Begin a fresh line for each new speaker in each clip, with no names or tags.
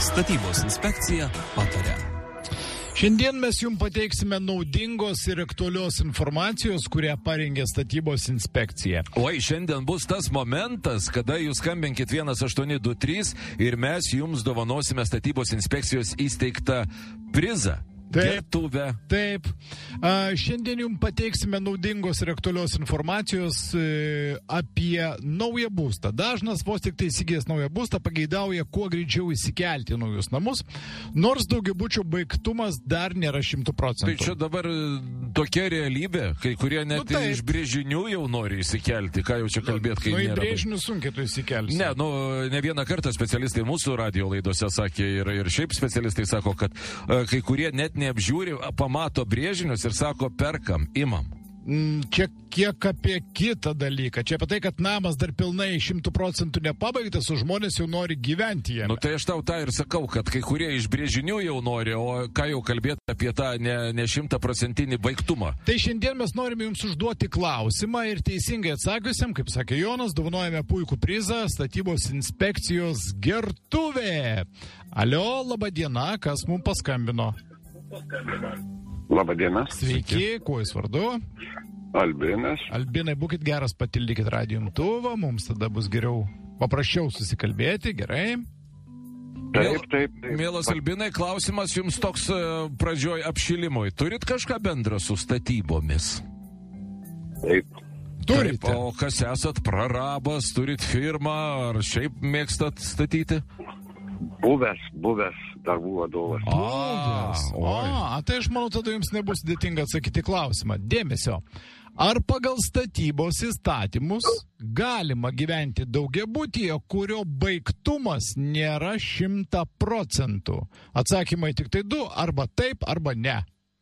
Statybos inspekcija pataria.
Šiandien mes jums pateiksime naudingos ir aktualios informacijos, kurią parengė statybos inspekcija.
Oi, šiandien bus tas momentas, kada jūs skambinkit 1823 ir mes jums dovanosime statybos inspekcijos įsteigtą prizą. Gertuvę.
Taip. Šiandien jums pateiksime naudingos ir aktualios informacijos apie naują būstą. Dažnas vos tik tai įsigijęs naują būstą pageidauja kuo greičiau įsikelti į naujus namus, nors daugiabučio baigtumas dar nėra 100%.
Tai čia dabar tokia realybė, kai kurie net iš brėžinių jau nori įsikelti. Ką jau čia kalbėti, kai nėra.
Į brėžinių sunkiai tu įsikelsi.
Ne vieną kartą specialistai mūsų radio laidose sakė ir šiaip specialistai sako, kad kai kurie net neapžiūri, pamato brėžinius ir sako, perkam, imam.
Čia kiek apie kitą dalyką. Čia apie tai, kad namas dar pilnai 100% nepabaigtas, o žmonės jau nori gyventi jame.
Tai aš tau tą ir sakau, kad kai kurie iš brėžinių jau nori, o ką jau kalbėti apie tą ne 100% baigtumą.
Tai šiandien mes norime jums užduoti klausimą ir teisingai atsakiusiam, kaip sakė Jonas, dovanojame puikų prizą statybos inspekcijos gertuvė. Alio, laba diena, kas mums paskambino?
Labadiena.
Sveiki, kuo jūs vardu?
Albinas.
Albinai, būkit geras, patildykit radijo imtuvą, mums tada bus geriau, paprasčiau susikalbėti, gerai?
Taip.
Mielas Albinai, klausimas jums toks pradžioj apšilimui. Turit kažką bendrą su statybomis?
Taip.
Turite.
Taip, o kas esat, prarabas, turit firmą, ar šiaip mėgstat statyti?
Buvęs darbų vadovas.
Tai aš manau, tada jums nebus sudėtinga atsakyti klausimą. Dėmesio. Ar pagal statybos įstatymus galima gyventi daugiabutyje, kurio baigtumas nėra 100%? Atsakymai tik tai 2, arba taip, arba ne.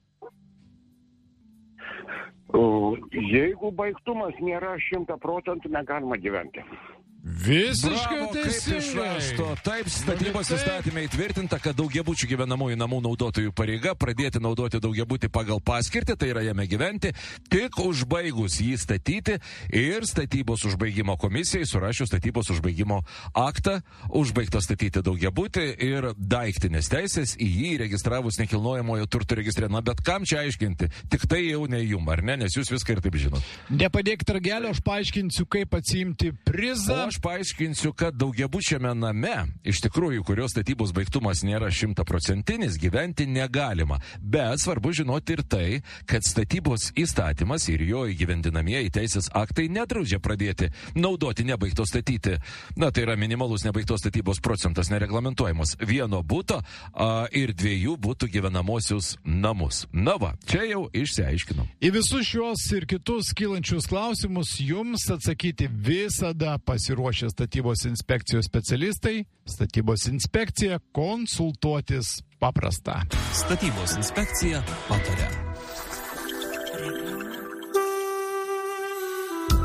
Jeigu baigtumas nėra 100%, negalima gyventi.
Visiškai teisingai.
Taip, statybos įstatymė įtvirtinta, kad daugiabučių gyvenamųjų namų naudotojų pareiga pradėti naudoti daugiabutį pagal paskirtį, tai yra jame gyventi, tik užbaigus jį statyti ir statybos užbaigimo komisijai surašius statybos užbaigimo aktą, užbaigta statyti daugiabutį ir daiktinės teisės į jį registravus nekilnojamojo turto registre. Na, bet kam čia aiškinti? Tik tai jau ne jum, ar ne? Nes jūs viską ir taip žinot.
Nepadėkit ragelio, aš paaiškinsiu, kaip atsiimti prizą.
Aš paaiškinsiu, kad daugiabučiame name, iš tikrųjų, kurios statybos baigtumas nėra 100%, gyventi negalima. Bet svarbu žinoti ir tai, kad statybos įstatymas ir jo įgyvendinamieji teisės aktai nedraudžia pradėti naudoti nebaigto statyti. Na, tai yra minimalus nebaigtos statybos procentas nereglamentuojamas vieno buto ir 2 butų gyvenamosius namus. Na va, čia jau išsiaiškinom.
Į visus šios ir kitus kylančius klausimus jums atsakyti visada pasiruošę statybos inspekcijos specialistai. Statybos inspekcija, konsultuotis paprasta.
Statybos inspekcija pataria.